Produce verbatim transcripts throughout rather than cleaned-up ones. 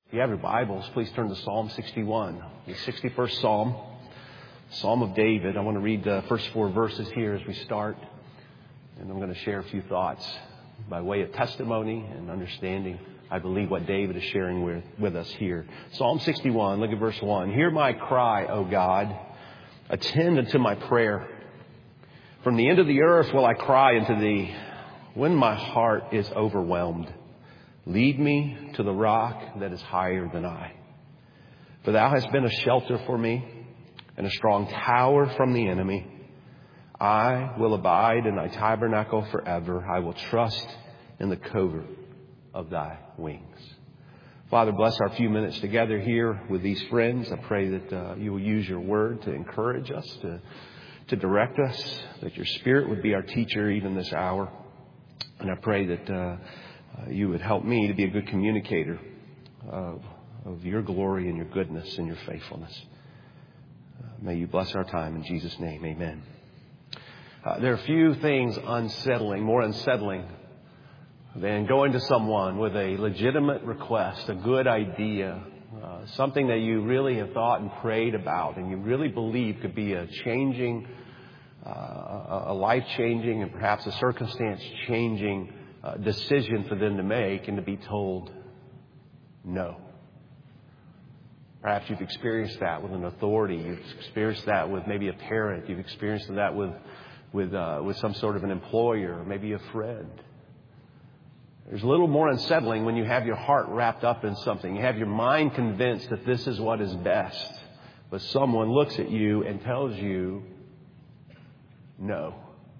If you have your Bibles, please turn to Psalm sixty-one, the sixty-first Psalm, Psalm of David. I want to read the first four verses here as we start, and I'm going to share a few thoughts by way of testimony and understanding, I believe, what David is sharing with, with us here. Psalm sixty-one, look at verse one. Hear my cry, O God. Attend unto my prayer. From the end of the earth will I cry unto thee when my heart is overwhelmed. Lead me to the rock that is higher than I. For thou hast been a shelter for me and a strong tower from the enemy. I will abide in thy tabernacle forever. I will trust in the covert of thy wings. Father, bless our few minutes together here with these friends. I pray that uh, you will use your word to encourage us, to, to direct us, that your Spirit would be our teacher even this hour. And I pray that uh, Uh, you would help me to be a good communicator of, of your glory and your goodness and your faithfulness. Uh, may you bless our time in Jesus' name. Amen. Uh, there are few things unsettling, more unsettling than going to someone with a legitimate request, a good idea, uh, something that you really have thought and prayed about and you really believe could be a changing, uh, a life-changing and perhaps a circumstance-changing Uh, decision for them to make, and to be told no. Perhaps you've experienced that with an authority. You've experienced that with maybe a parent. You've experienced that with with uh, with some sort of an employer, or maybe a friend. There's a little more unsettling when you have your heart wrapped up in something. You have your mind convinced that this is what is best, but someone looks at you and tells you no.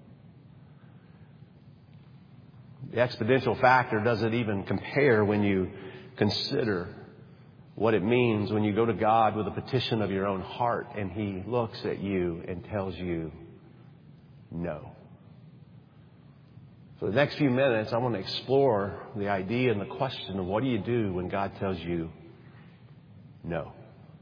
The exponential factor doesn't even compare when you consider what it means when you go to God with a petition of your own heart and He looks at you and tells you no. For the next few minutes, I want to explore the idea and the question of what do you do when God tells you no.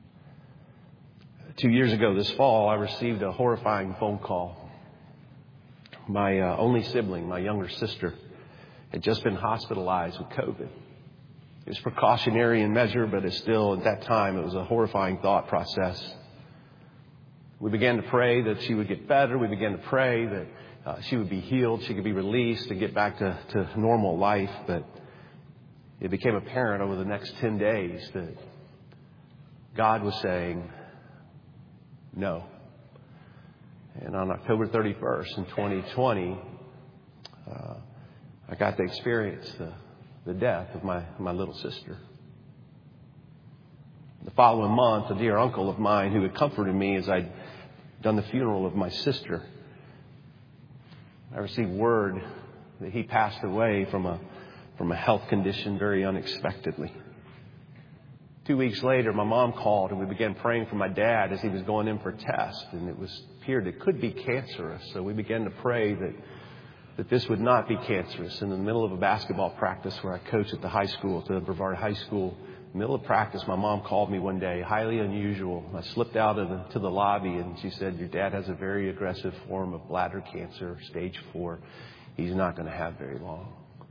Two years ago this fall, I received a horrifying phone call. My uh, only sibling, my younger sister, had just been hospitalized with COVID. It was precautionary in measure, but it's still, at that time, it was a horrifying thought process. We began to pray that she would get better. We began to pray that uh, she would be healed, she could be released and get back to, to normal life. But it became apparent over the next ten days that God was saying no. And on October thirty-first in twenty twenty, uh, I got to experience the, the death of my, my little sister. The following month, a dear uncle of mine who had comforted me as I'd done the funeral of my sister, I received word that he passed away from a, from a health condition very unexpectedly. Two weeks later, my mom called and we began praying for my dad as he was going in for a test, and it was appeared it could be cancerous. So we began to pray that that this would not be cancerous. In the middle of a basketball practice where I coach at the high school, to Brevard High School, in the middle of practice, my mom called me one day, highly unusual. I slipped out of the, to the lobby and she said, your dad has a very aggressive form of bladder cancer, stage four. He's not going to have very long.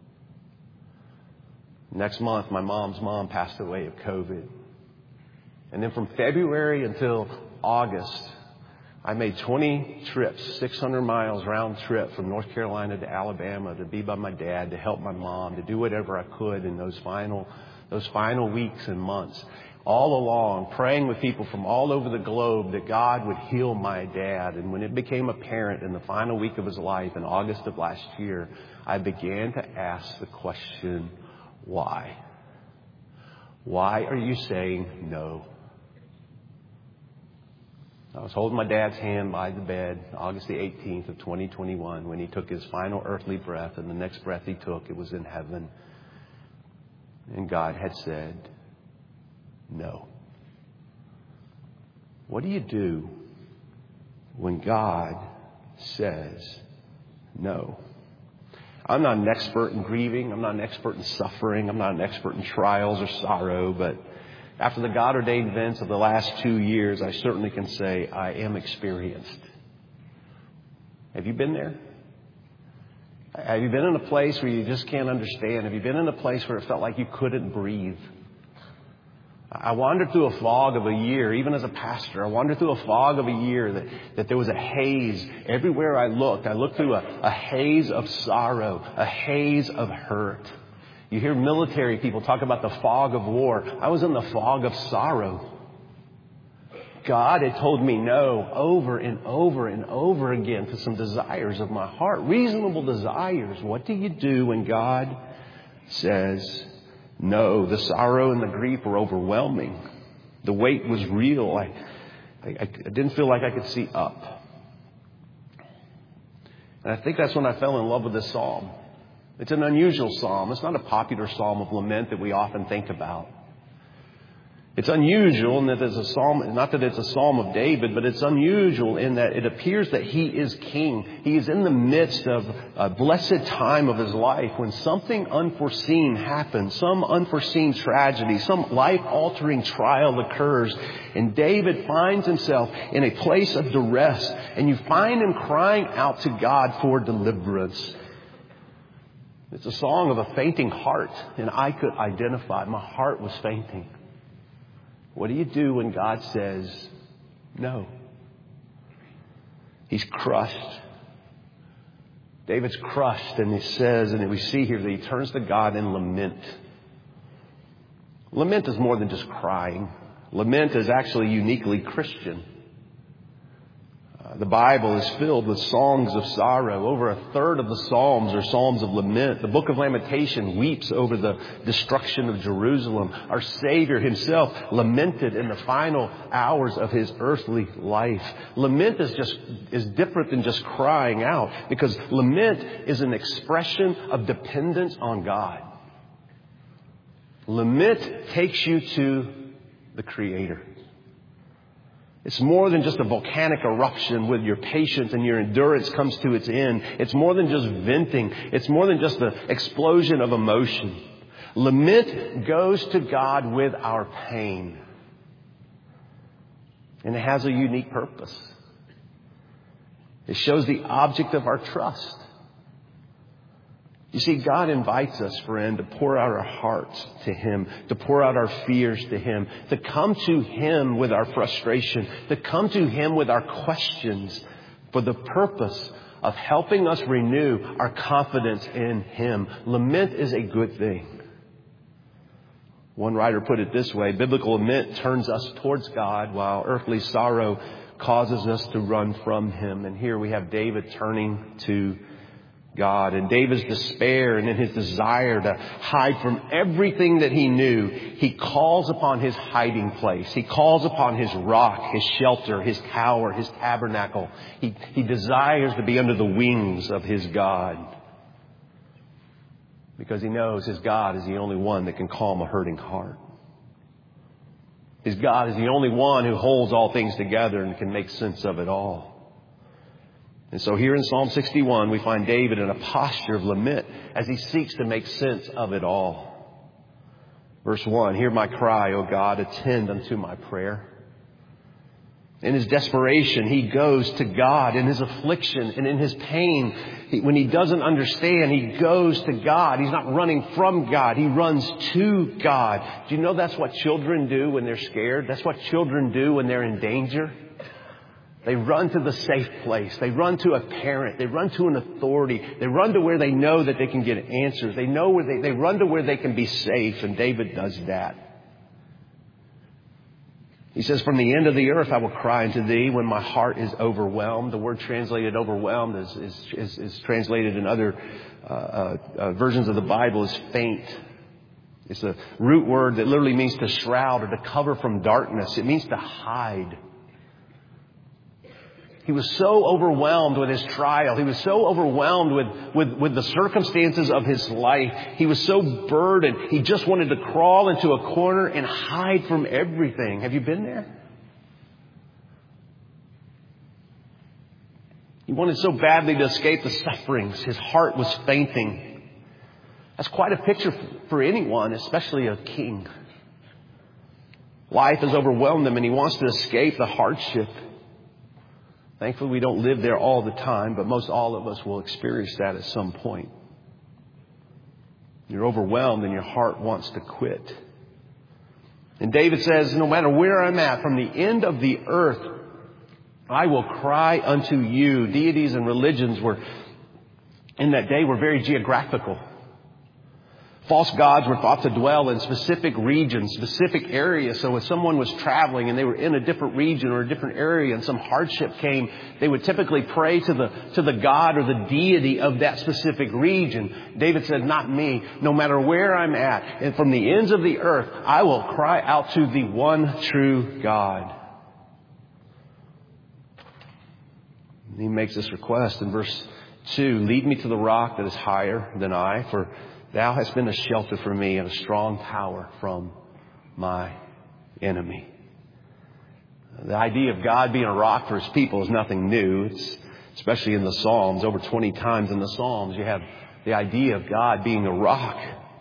Next month, my mom's mom passed away of COVID. And then from February until August, I made twenty trips, six hundred miles round trip from North Carolina to Alabama to be by my dad, to help my mom, to do whatever I could in those final, those final weeks and months. All along, praying with people from all over the globe that God would heal my dad. And when it became apparent in the final week of his life in August of last year, I began to ask the question, why? Why are you saying no? I was holding my dad's hand by the bed, August the eighteenth of twenty twenty-one, when he took his final earthly breath, and the next breath he took, it was in heaven. And God had said, no. What do you do when God says no? I'm not an expert in grieving. I'm not an expert in suffering. I'm not an expert in trials or sorrow, but after the God-ordained events of the last two years, I certainly can say I am experienced. Have you been there? Have you been in a place where you just can't understand? Have you been in a place where it felt like you couldn't breathe? I wandered through a fog of a year, even as a pastor. I wandered through a fog of a year that, that there was a haze. Everywhere I looked, I looked through a, a haze of sorrow, a haze of hurt. You hear military people talk about the fog of war. I was in the fog of sorrow. God had told me no over and over and over again to some desires of my heart, reasonable desires. What do you do when God says no? The sorrow and the grief were overwhelming. The weight was real. I, I, I didn't feel like I could see up. And I think that's when I fell in love with this psalm. It's an unusual psalm. It's not a popular psalm of lament that we often think about. It's unusual in that it's a psalm, not that it's a psalm of David, but it's unusual in that it appears that he is king. He is in the midst of a blessed time of his life when something unforeseen happens, some unforeseen tragedy, some life-altering trial occurs, and David finds himself in a place of duress, and you find him crying out to God for deliverance. It's a song of a fainting heart, and I could identify. My heart was fainting. What do you do when God says no? He's crushed. David's crushed, and he says, and we see here that he turns to God in lament. Lament is more than just crying. Lament is actually uniquely Christian. Uh, the Bible is filled with songs of sorrow. Over a third of the Psalms are Psalms of lament. The book of Lamentation weeps over the destruction of Jerusalem. Our Savior himself lamented in the final hours of his earthly life. Lament is just is different than just crying out, because lament is an expression of dependence on God. Lament takes you to the Creator. It's more than just a volcanic eruption with your patience and your endurance comes to its end. It's more than just venting. It's more than just the explosion of emotion. Lament goes to God with our pain. And it has a unique purpose. It shows the object of our trust. You see, God invites us, friend, to pour out our hearts to Him, to pour out our fears to Him, to come to Him with our frustration, to come to Him with our questions for the purpose of helping us renew our confidence in Him. Lament is a good thing. One writer put it this way: biblical lament turns us towards God, while earthly sorrow causes us to run from Him. And here we have David turning to God. And David's despair and in his desire to hide from everything that he knew, he calls upon his hiding place. He calls upon his rock, his shelter, his tower, his tabernacle. He, he desires to be under the wings of his God, because he knows his God is the only one that can calm a hurting heart. His God is the only one who holds all things together and can make sense of it all. And so here in Psalm sixty-one, we find David in a posture of lament as he seeks to make sense of it all. Verse one, hear my cry, O God, attend unto my prayer. In his desperation, he goes to God. In his affliction and in his pain, he, when he doesn't understand, he goes to God. He's not running from God. He runs to God. Do you know that's what children do when they're scared? That's what children do when they're in danger. They run to the safe place. They run to a parent. They run to an authority. They run to where they know that they can get answers. They know where they, they run to where they can be safe. And David does that. He says, from the end of the earth I will cry unto thee when my heart is overwhelmed. The word translated overwhelmed is, is, is, is translated in other uh, uh, uh, versions of the Bible as faint. It's a root word that literally means to shroud or to cover from darkness. It means to hide. He was so overwhelmed with his trial. He was so overwhelmed with, with, with the circumstances of his life. He was so burdened. He just wanted to crawl into a corner and hide from everything. Have you been there? He wanted so badly to escape the sufferings. His heart was fainting. That's quite a picture for anyone, especially a king. Life has overwhelmed him and he wants to escape the hardship. Thankfully, we don't live there all the time, but most all of us will experience that at some point. You're overwhelmed and your heart wants to quit. And David says, no matter where I'm at, from the end of the earth, I will cry unto you. Deities and religions were, in that day, were very geographical. False gods were thought to dwell in specific regions, specific areas. So if someone was traveling and they were in a different region or a different area and some hardship came, they would typically pray to the, to the god or the deity of that specific region. David said, not me. No matter where I'm at, and from the ends of the earth, I will cry out to the one true God. And he makes this request in verse two, lead me to the rock that is higher than I, for Thou hast been a shelter for me and a strong tower from my enemy. The idea of God being a rock for His people is nothing new. It's especially in the Psalms. Over twenty times in the Psalms, you have the idea of God being a rock.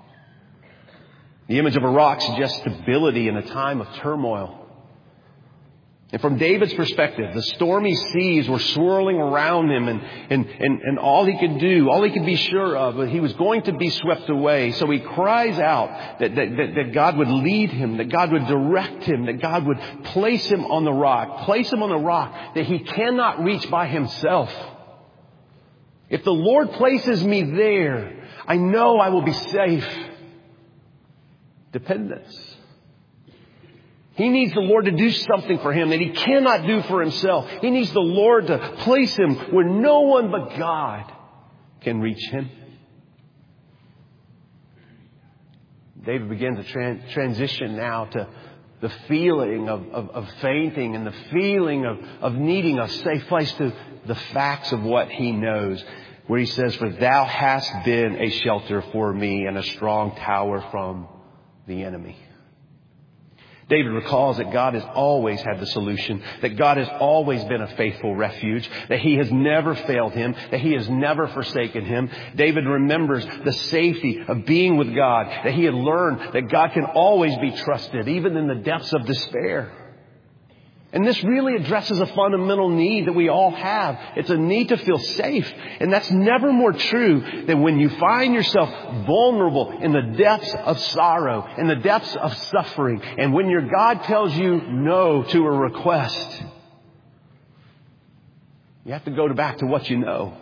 The image of a rock suggests stability in a time of turmoil. And from David's perspective, the stormy seas were swirling around him, and, and, and, and all he could do, all he could be sure of, was he was going to be swept away. So he cries out that, that, that, that God would lead him, that God would direct him, that God would place him on the rock, place him on the rock that he cannot reach by himself. If the Lord places me there, I know I will be safe. Dependence. He needs the Lord to do something for him that he cannot do for himself. He needs the Lord to place him where no one but God can reach him. David begins a tran- transition now to the feeling of, of, of fainting and the feeling of, of needing a safe place, to the facts of what he knows, where he says, for thou hast been a shelter for me and a strong tower from the enemy. David recalls that God has always had the solution, that God has always been a faithful refuge, that He has never failed him, that He has never forsaken him. David remembers the safety of being with God, that he had learned that God can always be trusted, even in the depths of despair. And this really addresses a fundamental need that we all have. It's a need to feel safe. And that's never more true than when you find yourself vulnerable in the depths of sorrow, in the depths of suffering. And when your God tells you no to a request, you have to go back to what you know.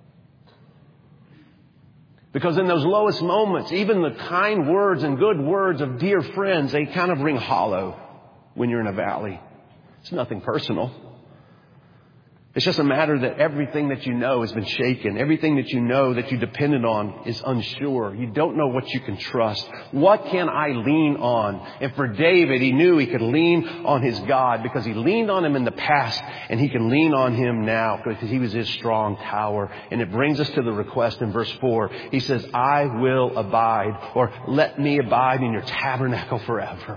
Because in those lowest moments, even the kind words and good words of dear friends, they kind of ring hollow when you're in a valley. It's nothing personal. It's just a matter that everything that you know has been shaken. Everything that you know that you depended on is unsure. You don't know what you can trust. What can I lean on? And for David, he knew he could lean on his God because he leaned on Him in the past, and he can lean on Him now because He was his strong tower. And it brings us to the request in verse four. He says, I will abide, or let me abide in your tabernacle forever.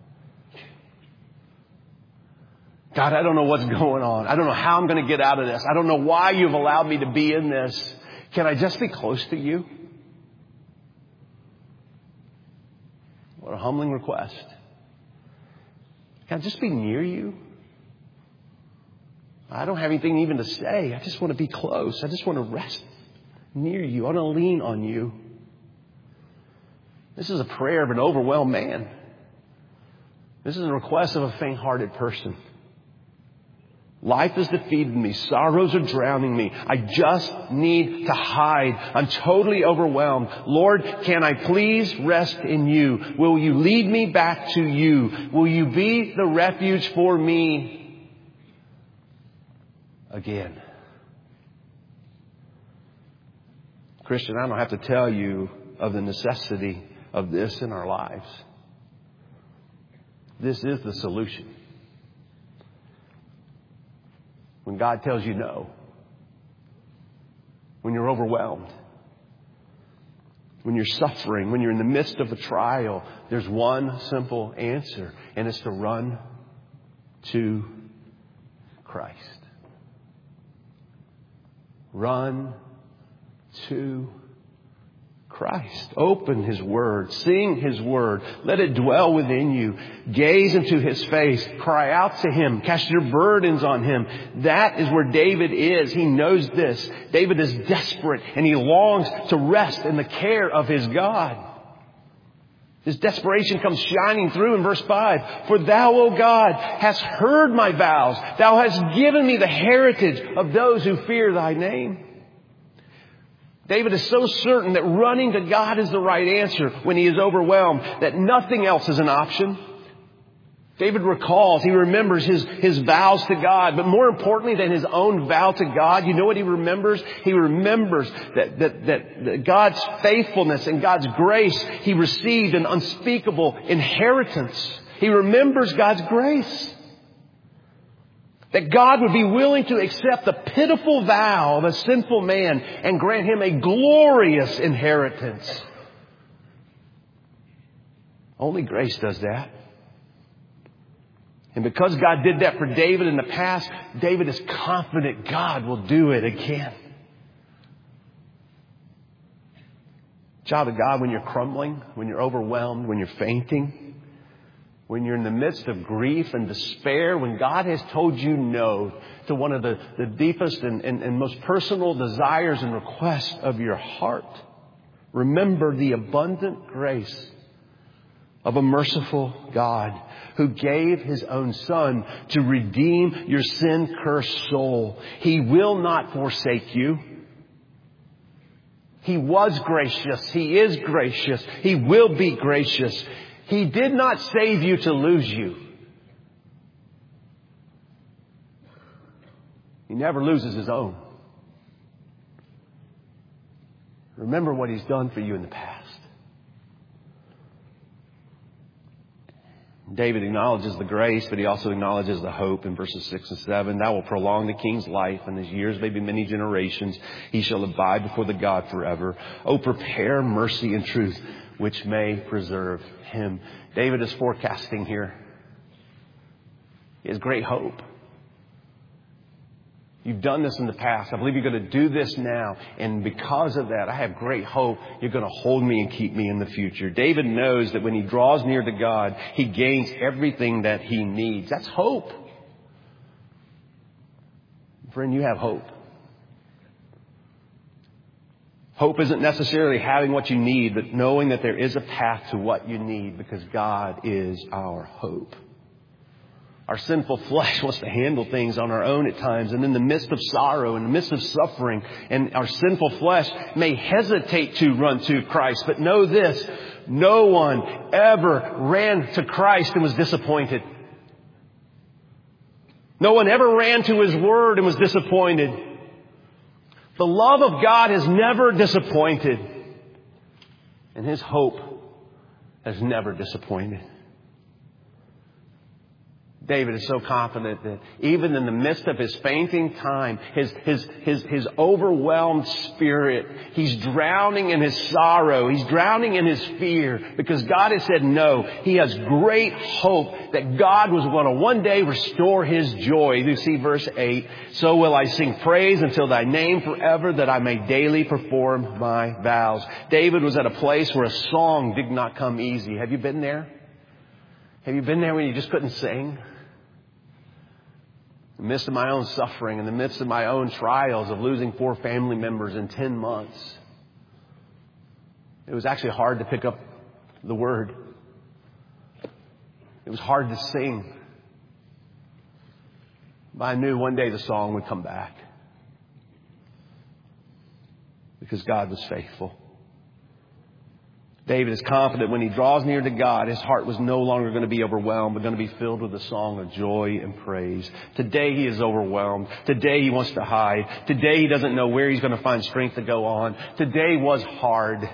God, I don't know what's going on. I don't know how I'm going to get out of this. I don't know why you've allowed me to be in this. Can I just be close to you? What a humbling request. Can I just be near you? I don't have anything even to say. I just want to be close. I just want to rest near you. I want to lean on you. This is a prayer of an overwhelmed man. This is a request of a faint-hearted person. Life has defeated me. Sorrows are drowning me. I just need to hide. I'm totally overwhelmed. Lord, can I please rest in you? Will you lead me back to you? Will you be the refuge for me again? Christian, I don't have to tell you of the necessity of this in our lives. This is the solution. When God tells you no, when you're overwhelmed, when you're suffering, when you're in the midst of a trial, there's one simple answer, and it's to run to Christ. Run to Christ. Open His Word. Sing His Word. Let it dwell within you. Gaze into His face. Cry out to Him. Cast your burdens on Him. That is where David is. He knows this. David is desperate, and he longs to rest in the care of his God. His desperation comes shining through in verse five. For thou, O God, hast heard my vows. Thou hast given me the heritage of those who fear thy name. David is so certain that running to God is the right answer when he is overwhelmed, that nothing else is an option. David recalls, he remembers his, his vows to God, but more importantly than his own vow to God, you know what he remembers? He remembers that, that, that, that God's faithfulness and God's grace, he received an unspeakable inheritance. He remembers God's grace. That God would be willing to accept the pitiful vow of a sinful man and grant him a glorious inheritance. Only grace does that. And because God did that for David in the past, David is confident God will do it again. Child of God, when you're crumbling, when you're overwhelmed, when you're fainting, when you're in the midst of grief and despair, when God has told you no to one of the, the deepest and, and, and most personal desires and requests of your heart, remember the abundant grace of a merciful God who gave His own Son to redeem your sin-cursed soul. He will not forsake you. He was gracious. He is gracious. He will be gracious. He did not save you to lose you. He never loses His own. Remember what He's done for you in the past. David acknowledges the grace, but he also acknowledges the hope in verses six and seven. Thou will prolong the king's life, and his years may be many generations. He shall abide before the God forever. Oh, prepare mercy and truth, which may preserve him. David is forecasting here. He has great hope. You've done this in the past. I believe you're going to do this now. And because of that, I have great hope you're going to hold me and keep me in the future. David knows that when he draws near to God, he gains everything that he needs. That's hope. Friend, you have hope. Hope isn't necessarily having what you need, but knowing that there is a path to what you need because God is our hope. Our sinful flesh wants to handle things on our own at times. And in the midst of sorrow, in the midst of suffering, and our sinful flesh may hesitate to run to Christ. But know this, no one ever ran to Christ and was disappointed. No one ever ran to His Word and was disappointed. The love of God has never disappointed. And His hope has never disappointed. David is so confident that even in the midst of his fainting time, his, his, his, his overwhelmed spirit, he's drowning in his sorrow. He's drowning in his fear because God has said no. He has great hope that God was going to one day restore his joy. You see verse eight. So will I sing praise until thy name forever, that I may daily perform my vows. David was at a place where a song did not come easy. Have you been there? Have you been there when you just couldn't sing? In the midst of my own suffering, in the midst of my own trials of losing four family members in ten months, it was actually hard to pick up the word. It was hard to sing. But I knew one day the song would come back. Because God was faithful. David is confident when he draws near to God, his heart was no longer going to be overwhelmed, but going to be filled with a song of joy and praise. Today he is overwhelmed. Today he wants to hide. Today he doesn't know where he's going to find strength to go on. Today was hard.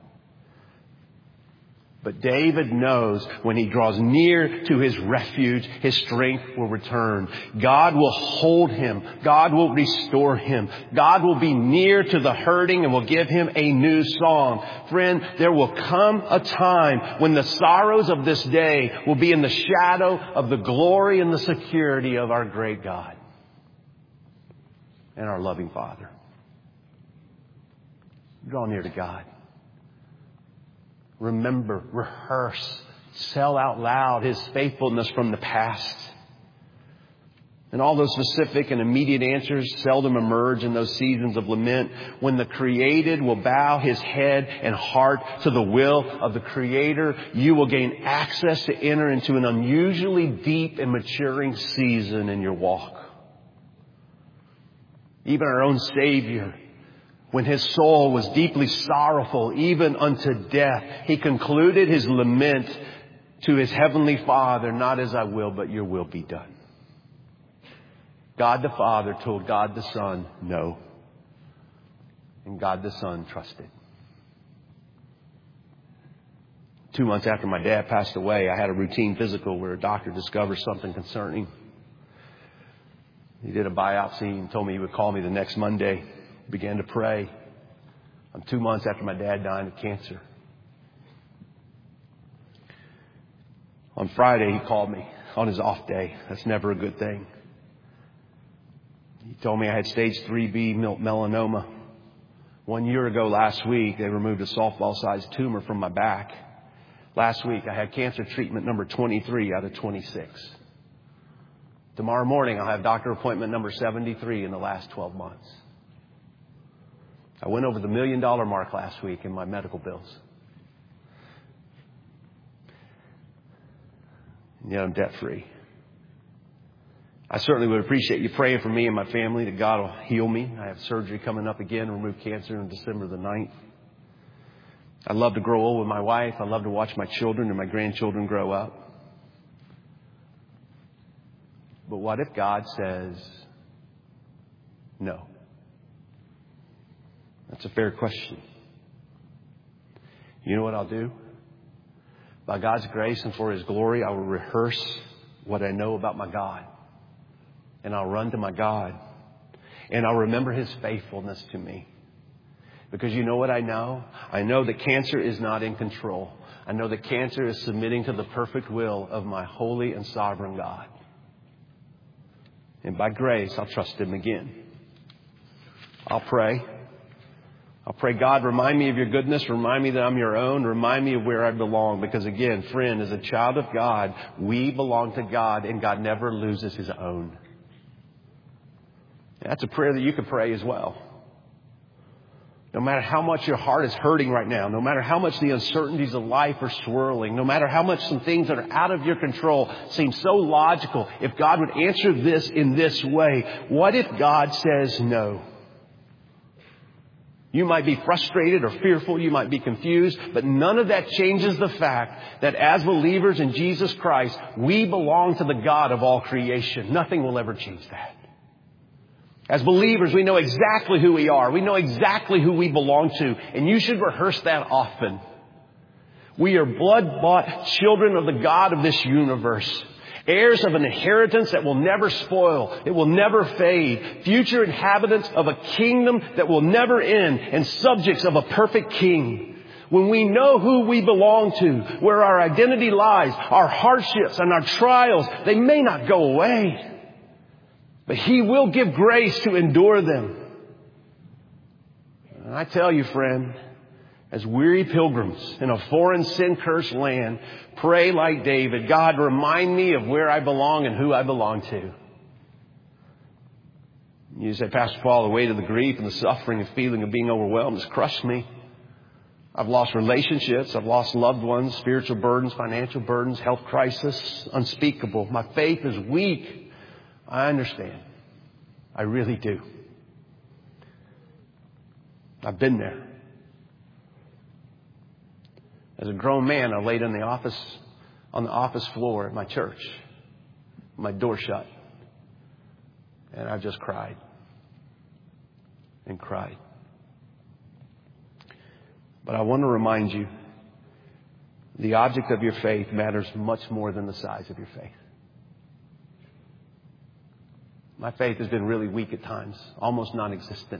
But David knows when he draws near to his refuge, his strength will return. God will hold him. God will restore him. God will be near to the hurting and will give him a new song. Friend, there will come a time when the sorrows of this day will be in the shadow of the glory and the security of our great God and our loving Father. Draw near to God. Remember, rehearse, tell out loud His faithfulness from the past. And all those specific and immediate answers seldom emerge in those seasons of lament when the created will bow his head and heart to the will of the Creator. You will gain access to enter into an unusually deep and maturing season in your walk. Even our own Savior, when his soul was deeply sorrowful, even unto death, he concluded his lament to his heavenly Father, not as I will, but your will be done. God the Father told God the Son, no. And God the Son trusted. Two months after my dad passed away, I had a routine physical where a doctor discovered something concerning. He did a biopsy and told me he would call me the next Monday. Began to pray. I'm two months after my dad died of cancer. On Friday, he called me on his off day. That's never a good thing. He told me I had stage three B melanoma. One year ago last week, they removed a softball-sized tumor from my back. Last week, I had cancer treatment number twenty-three out of twenty-six. Tomorrow morning, I'll have doctor appointment number seventy-three in the last twelve months. I went over the million dollar mark last week in my medical bills. And yet I'm debt-free. I certainly would appreciate you praying for me and my family that God will heal me. I have surgery coming up again, remove cancer on December the ninth. I love to grow old with my wife. I love to watch my children and my grandchildren grow up. But what if God says no? That's a fair question. You know what I'll do? By God's grace and for His glory, I will rehearse what I know about my God. And I'll run to my God. And I'll remember His faithfulness to me. Because you know what I know? I know that cancer is not in control. I know that cancer is submitting to the perfect will of my holy and sovereign God. And by grace, I'll trust Him again. I'll pray. I'll pray, God, remind me of your goodness. Remind me that I'm your own. Remind me of where I belong. Because again, friend, as a child of God, we belong to God and God never loses His own. That's a prayer that you can pray as well. No matter how much your heart is hurting right now, no matter how much the uncertainties of life are swirling, no matter how much some things that are out of your control seem so logical, if God would answer this in this way, what if God says no? You might be frustrated or fearful. You might be confused. But none of that changes the fact that as believers in Jesus Christ, we belong to the God of all creation. Nothing will ever change that. As believers, we know exactly who we are. We know exactly who we belong to. And you should rehearse that often. We are blood-bought children of the God of this universe. Heirs of an inheritance that will never spoil. It will never fade. Future inhabitants of a kingdom that will never end. And subjects of a perfect king. When we know who we belong to, where our identity lies, our hardships and our trials, they may not go away. But He will give grace to endure them. And I tell you, friend, as weary pilgrims in a foreign sin-cursed land, pray like David, God, remind me of where I belong and who I belong to. You say, Pastor Paul, the weight of the grief and the suffering and feeling of being overwhelmed has crushed me. I've lost relationships. I've lost loved ones, spiritual burdens, financial burdens, health crisis, unspeakable. My faith is weak. I understand. I really do. I've been there. As a grown man, I laid in the office, on the office floor at my church, my door shut, and I just cried and cried. But I want to remind you, the object of your faith matters much more than the size of your faith. My faith has been really weak at times, almost non-existent.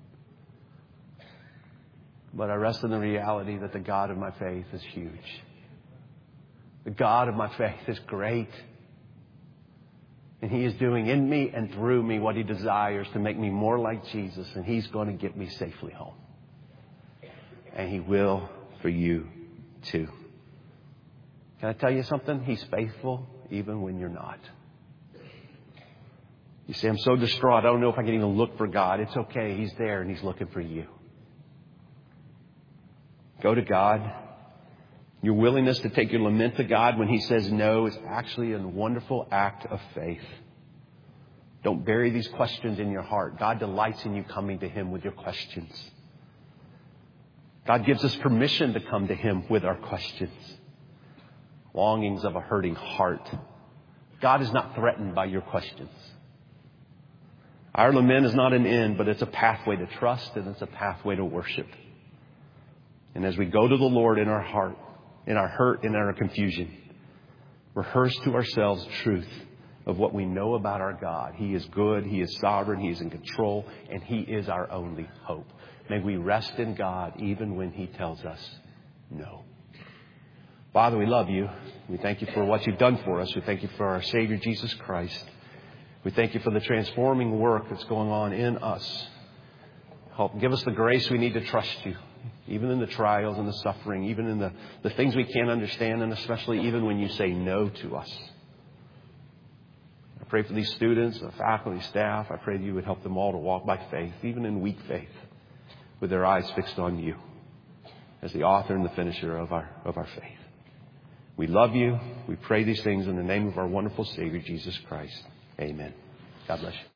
But I rest in the reality that the God of my faith is huge. The God of my faith is great. And He is doing in me and through me what He desires to make me more like Jesus. And He's going to get me safely home. And He will for you too. Can I tell you something? He's faithful even when you're not. You say, I'm so distraught, I don't know if I can even look for God. It's okay. He's there and He's looking for you. Go to God. Your willingness to take your lament to God when He says no is actually a wonderful act of faith. Don't bury these questions in your heart. God delights in you coming to Him with your questions. God gives us permission to come to Him with our questions. Longings of a hurting heart. God is not threatened by your questions. Our lament is not an end, but it's a pathway to trust and it's a pathway to worship. And as we go to the Lord in our heart, in our hurt, in our confusion, rehearse to ourselves truth of what we know about our God. He is good, He is sovereign, He is in control, and He is our only hope. May we rest in God even when He tells us no. Father, we love You. We thank You for what You've done for us. We thank You for our Savior, Jesus Christ. We thank You for the transforming work that's going on in us. Help give us the grace we need to trust You, even in the trials and the suffering, even in the, the things we can't understand, and especially even when You say no to us. I pray for these students, the faculty, staff. I pray that You would help them all to walk by faith, even in weak faith, with their eyes fixed on You as the author and the finisher of our, of our faith. We love You. We pray these things in the name of our wonderful Savior, Jesus Christ. Amen. God bless you.